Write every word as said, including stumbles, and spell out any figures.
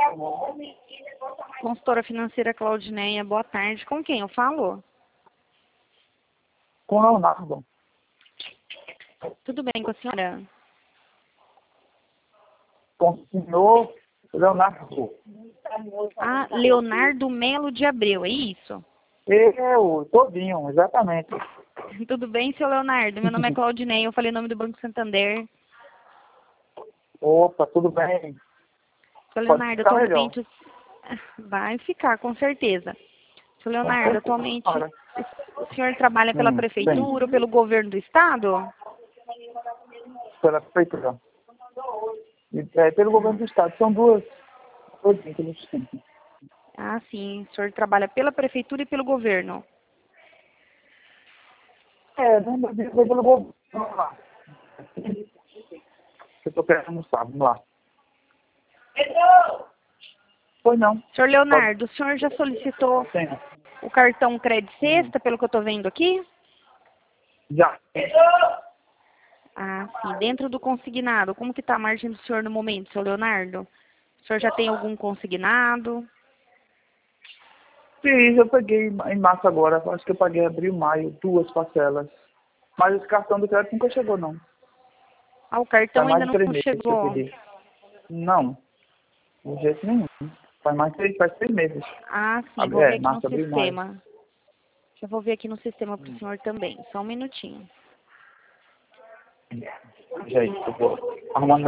Consultora financeira Claudineia, boa tarde. Com quem eu falo? Com Leonardo. Tudo bem com a senhora? Com o senhor Leonardo. Ah, Leonardo Melo de Abreu, é isso? Eu, todinho, exatamente. Tudo bem, seu Leonardo? Meu nome é Claudineia, eu falei o nome do Banco Santander. Opa, tudo bem. Seu Pode Leonardo, ficar melhor. atualmente... Vai ficar, com certeza. Seu Leonardo, atualmente Olha, o senhor trabalha pela hum, prefeitura ou bem, pelo governo do estado? pela prefeitura. E, é, pelo governo do estado. São duas coisas que eles têm. Ah, sim. O senhor trabalha pela prefeitura e pelo governo. É, não, mas foi pelo governo. Vamos lá. Eu tô querendo almoçar, vamos lá. Foi não. Senhor Leonardo, o senhor já solicitou Sim. o cartão Cred Hum. Sexta, pelo que eu estou vendo aqui? Já. Ah, sim. Dentro do consignado, como que está a margem do senhor no momento, seu Leonardo? O senhor já tem algum consignado? Fiz, eu peguei em março agora. Acho que eu paguei abril, maio, duas parcelas. Mas esse cartão do crédito nunca chegou, não. Ah, o Faz cartão mais ainda de não três meses que eu chegou. pedi. Não, de jeito nenhum. Faz mais de três, faz três meses. Ah, sim. Ab- Vou ver É, aqui no março, abril, maio. sistema. Já vou ver aqui no sistema para o senhor também. Só um minutinho. Gente, eu vou arrumando